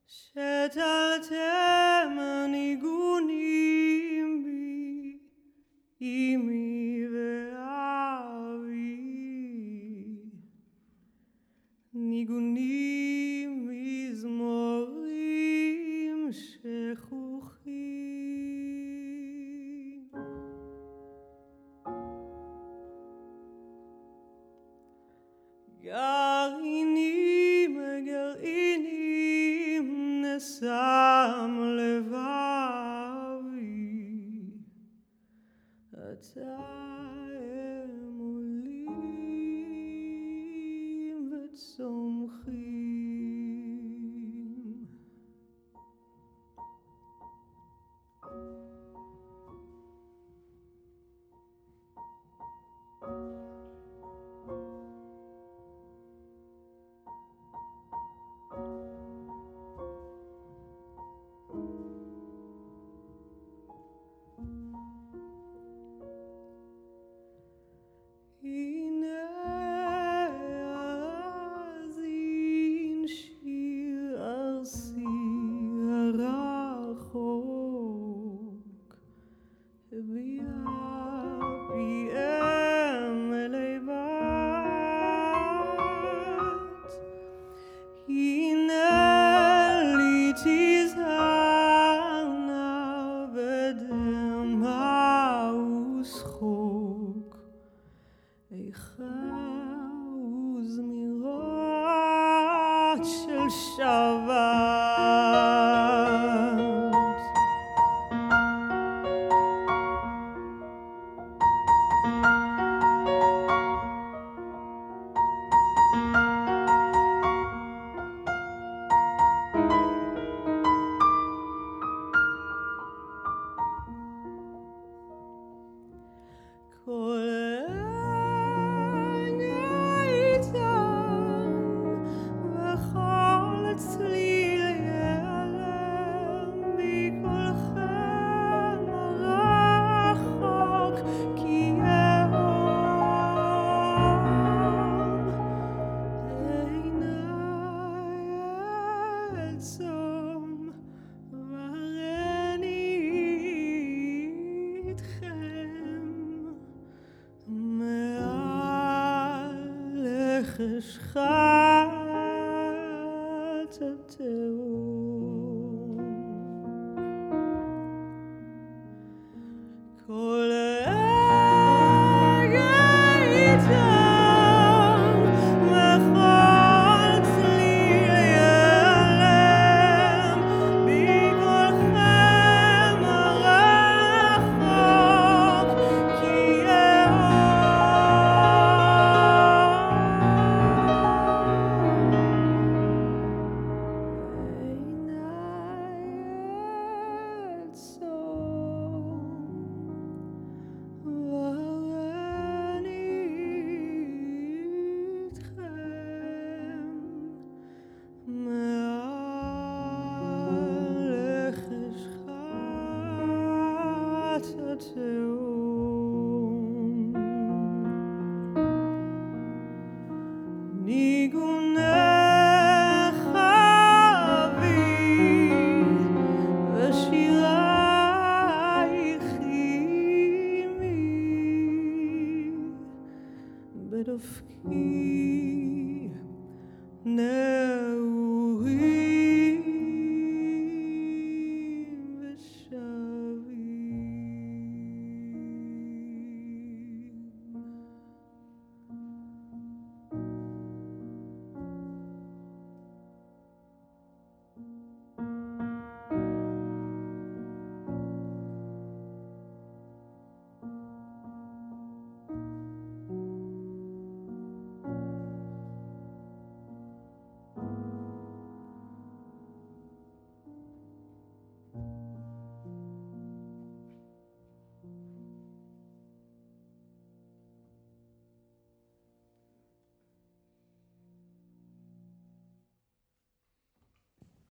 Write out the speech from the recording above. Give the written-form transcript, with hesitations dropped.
שתלתם ניגונים בי, אמי ואבי, ניגונים מזמורים שכוחים. גרעינים גרעינים נשם לבבי, עתה הם עולים וצומחים. הנה האזין שיר ארסי הרחוק, הביע פיהם אלי בת. הנה לי תזהרנה בדמעה ושחוק, איכה וזמירות של שבת. כל רגע איתם וכל צליל ייעלם מקולכם הרחוק, כי יהום עיניי אעצום והריני איתכם מעל לחשכת התהום.